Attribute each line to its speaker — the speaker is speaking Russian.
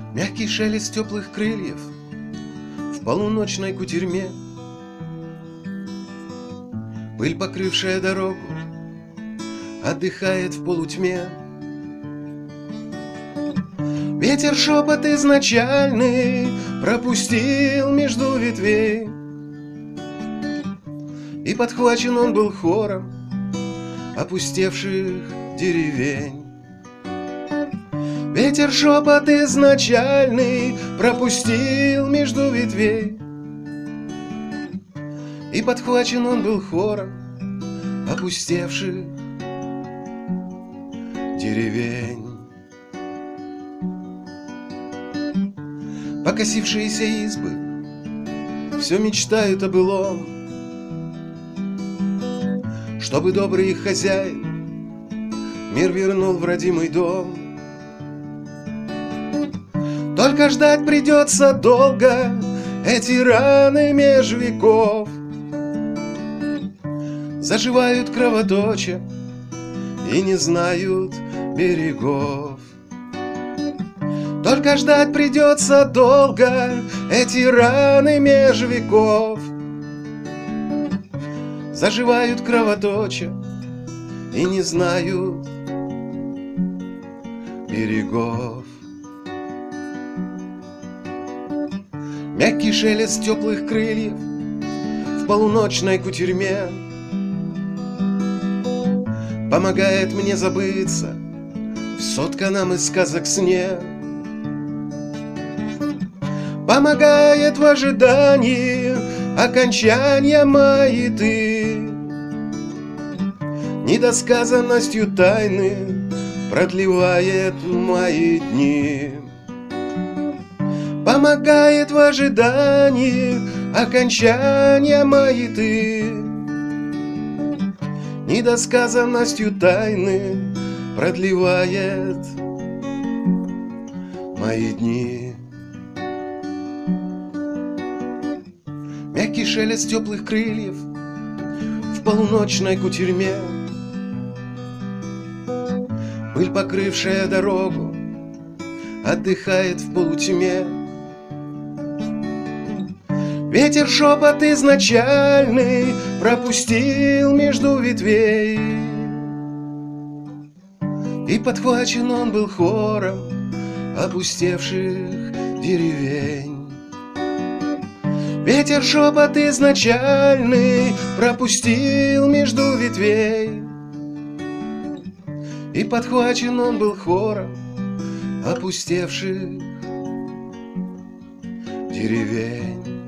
Speaker 1: Мягкий шелест теплых крыльев в полуночной кутерьме, пыль, покрывшая дорогу, отдыхает в полутьме. Ветер шепот изначальный пропустил между ветвей, и подхвачен он был хором опустевших деревень. Ветер шепот изначальный пропустил между ветвей, и подхвачен он был хором опустевших деревень. Покосившиеся избы все мечтают о былом, чтобы добрый их хозяин мир вернул в родимый дом. Только ждать придется долго эти раны меж веков, заживают кровоточа и не знают берегов. Только ждать придется долго эти раны меж веков, заживают кровоточа и не знают берегов. Мягкий шелест теплых крыльев в полуночной кутерьме помогает мне забыться в сотканном из сказок сне, помогает в ожидании окончания маяты, недосказанностью тайны продлевает мои дни. Помогает в ожидании окончания маяты, недосказанностью тайны продлевает мои дни. Мягкий шелест теплых крыльев в полуночной кутерьме, пыль, покрывшая дорогу, отдыхает в полутьме. Ветер шепот изначальный пропустил между ветвей, и подхвачен он был хором опустевших деревень. Ветер шепот изначальный пропустил между ветвей, и подхвачен он был хором опустевших деревень.